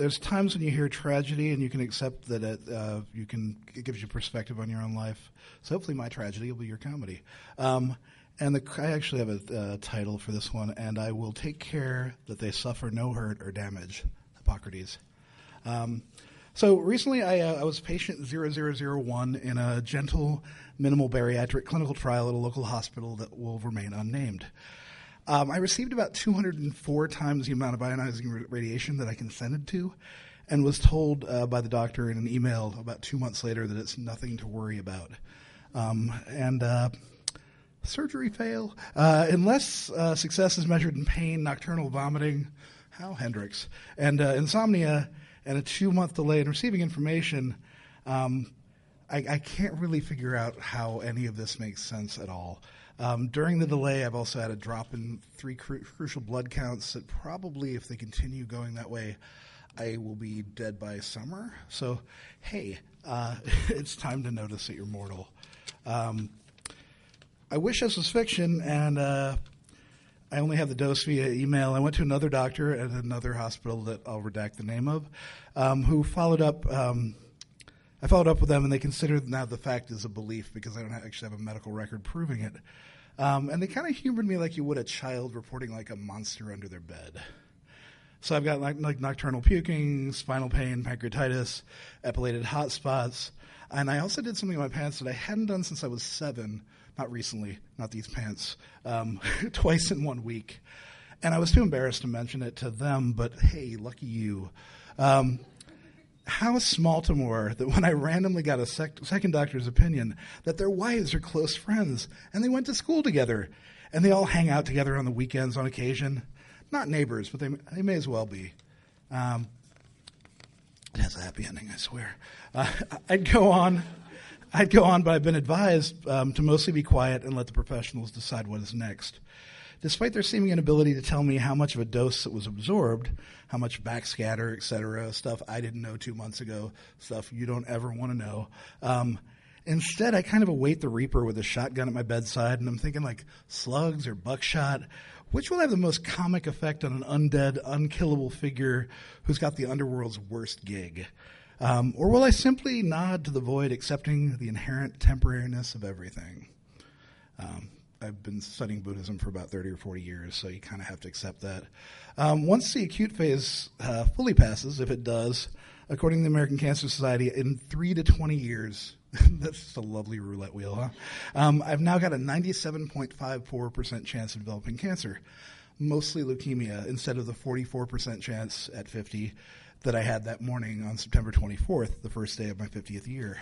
there's times when you hear tragedy and you can accept that it gives you perspective on your own life. So hopefully my tragedy will be your comedy. I actually have a title for this one, and I will take care that they suffer no hurt or damage. Hippocrates. So recently I was patient 0001 in a gentle, minimal bariatric clinical trial at a local hospital that will remain unnamed. I received about 204 times the amount of ionizing radiation that I consented to, and was told by the doctor in an email about 2 months later that it's nothing to worry about. Surgery fail. Unless success is measured in pain, nocturnal vomiting, how Hendrix, and insomnia, and a 2-month delay in receiving information, I can't really figure out how any of this makes sense at all. During the delay, I've also had a drop in 3 crucial blood counts that probably, if they continue going that way, I will be dead by summer. So, hey, it's time to notice that you're mortal. I wish this was fiction, and I only have the dose via email. I went to another doctor at another hospital that I'll redact the name of, who followed up. I followed up with them, and they considered now the fact is a belief because I don't actually have a medical record proving it. And they kind of humored me like you would a child reporting like a monster under their bed. So I've got like nocturnal puking, spinal pain, pancreatitis, epilated hot spots, and I also did something in my pants that I hadn't done since I was 7. Not recently, not these pants, twice in 1 week. And I was too embarrassed to mention it to them, but hey, lucky you. How Smaltimore that when I randomly got a second doctor's opinion that their wives are close friends and they went to school together and they all hang out together on the weekends on occasion. Not neighbors, but they may as well be. It has a happy ending, I swear. I'd go on, but I've been advised to mostly be quiet and let the professionals decide what is next. Despite their seeming inability to tell me how much of a dose that was absorbed, how much backscatter, etc., stuff I didn't know 2 months ago, stuff you don't ever want to know. Instead, I kind of await the Reaper with a shotgun at my bedside, and I'm thinking like slugs or buckshot. Which will have the most comic effect on an undead, unkillable figure who's got the underworld's worst gig? Or will I simply nod to the void, accepting the inherent temporariness of everything? I've been studying Buddhism for about 30 or 40 years, so you kind of have to accept that. Once the acute phase fully passes, if it does, according to the American Cancer Society, in 3 to 20 years, that's just a lovely roulette wheel, huh? I've now got a 97.54% chance of developing cancer, mostly leukemia, instead of the 44% chance at 50 that I had that morning on September 24th, the first day of my 50th year.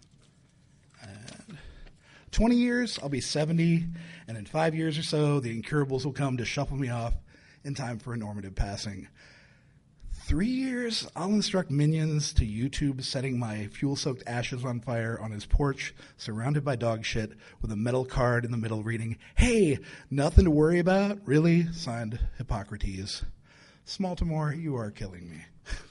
20 years, I'll be 70, and in 5 years or so, the incurables will come to shuffle me off in time for a normative passing. 3 years, I'll instruct minions to YouTube setting my fuel-soaked ashes on fire on his porch, surrounded by dog shit, with a metal card in the middle reading, "Hey, nothing to worry about, really?" Signed, Hippocrates. Smaltimore, you are killing me.